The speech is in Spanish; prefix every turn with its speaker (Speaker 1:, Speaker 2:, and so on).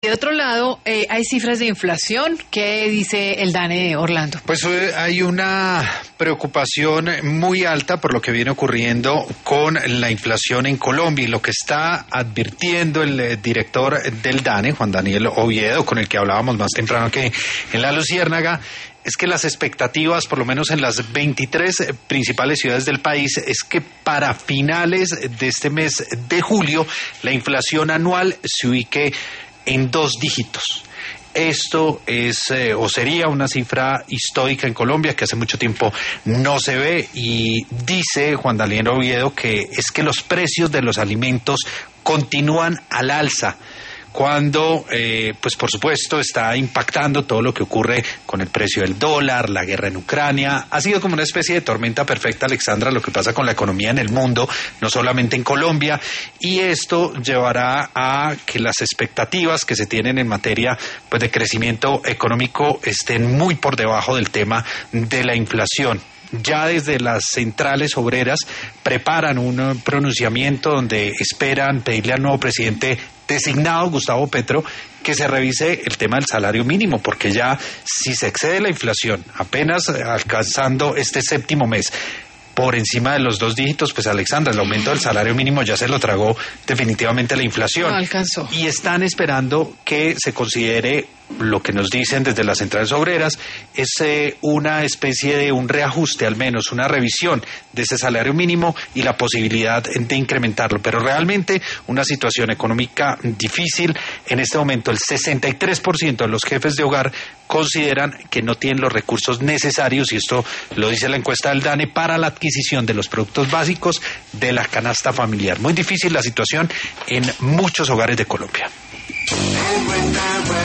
Speaker 1: De otro lado, hay cifras de inflación. ¿Qué dice el DANE, Orlando?
Speaker 2: Pues hay una preocupación muy alta por lo que viene ocurriendo con la inflación en Colombia, y lo que está advirtiendo el director del DANE, Juan Daniel Oviedo, con el que hablábamos más temprano que en La Luciérnaga, es que las expectativas, por lo menos en las 23 principales ciudades del país, es que para finales de este mes de julio la inflación anual se ubique en 2 dígitos. Esto es o sería una cifra histórica en Colombia que hace mucho tiempo no se ve, y dice Juan Daniel Oviedo que es que los precios de los alimentos continúan al alza, cuando, pues por supuesto, está impactando todo lo que ocurre con el precio del dólar, la guerra en Ucrania. Ha sido como una especie de tormenta perfecta, Alexandra, lo que pasa con la economía en el mundo, no solamente en Colombia, y esto llevará a que las expectativas que se tienen en materia, pues, de crecimiento económico estén muy por debajo del tema de la inflación. Ya desde las centrales obreras preparan un pronunciamiento donde esperan pedirle al nuevo presidente designado, Gustavo Petro, que se revise el tema del salario mínimo, porque ya si se excede la inflación, apenas alcanzando este 7º mes, por encima de los 2 dígitos, pues Alexandra, el aumento del salario mínimo ya se lo tragó definitivamente la inflación.
Speaker 1: No alcanzó.
Speaker 2: Y están esperando que se considere, lo que nos dicen desde las centrales obreras, es una especie de un reajuste, al menos una revisión de ese salario mínimo y la posibilidad de incrementarlo. Pero realmente una situación económica difícil. En este momento el 63% de los jefes de hogar consideran que no tienen los recursos necesarios, y esto lo dice la encuesta del DANE, para la adquisición de los productos básicos de la canasta familiar. Muy difícil la situación en muchos hogares de Colombia.